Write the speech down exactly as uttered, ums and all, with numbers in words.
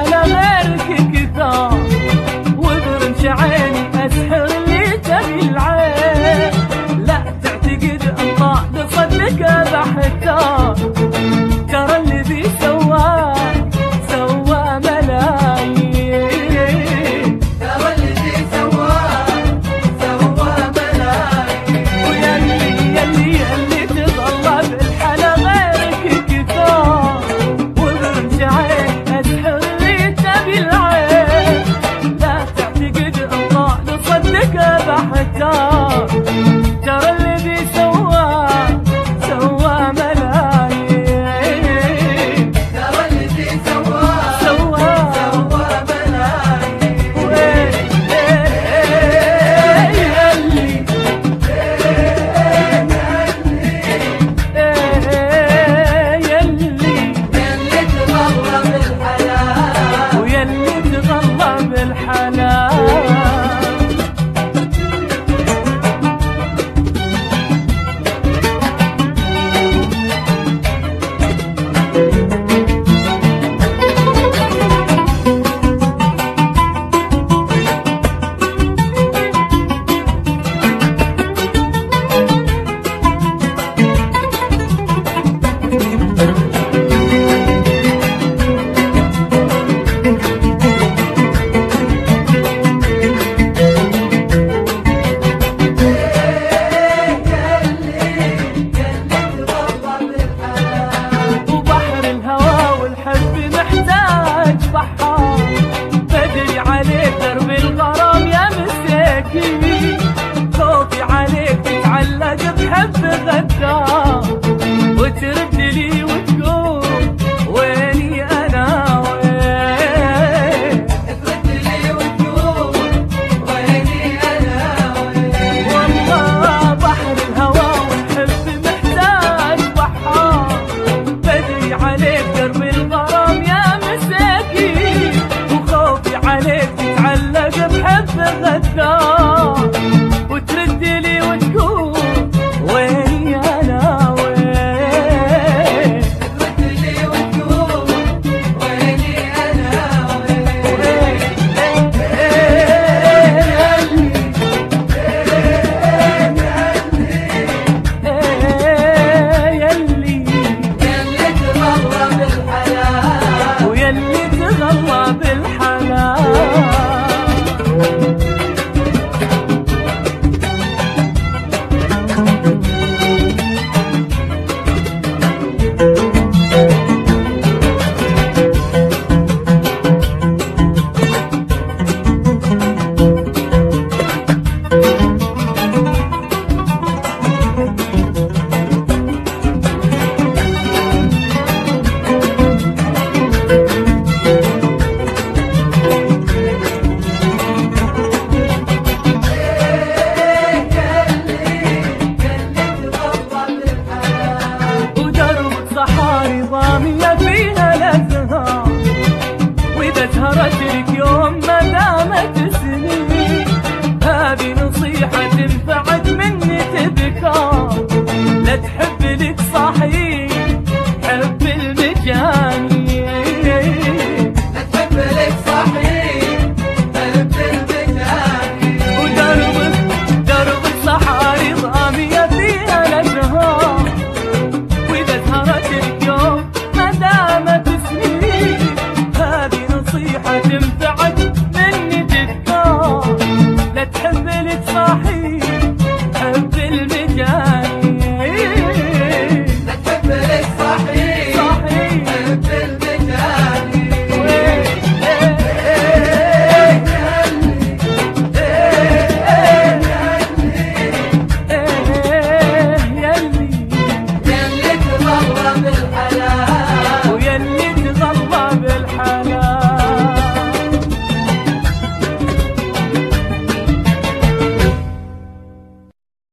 بالحلا غيرك كثار، وبرمش عيني اسحر اللي تبي العين. لا تعتقد الله لصدق بحتار، ترى الذي سواه سوى ملايين، ترى الذي سواه سوى ملايين. ويلي يلي يلي تظل بالحلا غيرك كثار، وبرمش عين اسحر اللي تبي العين. لا تعتقد الله لصدق بحتار، ترى الذي سواه سوى ملايين، ترى الذي سواه سوى سوى ملايين. ويلي يلي يلي يلي تغلى بالحلال، ويلي تغلى بالحلال. وبحر الهوى والحب محتاج بحار، بدري عليك درب الغرام يا مساكين، خوفي عليك تتعلق بحب غدار، وترد لي وتقول ويني انا وين. ترد لي وتقول ويني انا وين. والله بحر الهوى والحب محتاج بحار، بدري عليك درب الغرام يا مساكين، وخوفي عليك تتعلق بحب غدار، وترد لي وتقول ويني انا وين. ترد لي وتقول ويني انا وين. يلي يلي تغلى بالحلال، ويلي تغلى بالحلال. ودرب صحاري ضامية فيها الأزهار، وإذا سهرت لك يوم ما دامت سنين، هذه نصيحة تنفعك مني تذكار، لا تحب لك صاحب حب المجاني. لا تحب لك صاحب حب المجاني. ودربك دربك صحاري ضامية فيها الأزهار، وإذا سهرت اليوم ما دامت سنين، هذه نصيحة تنفع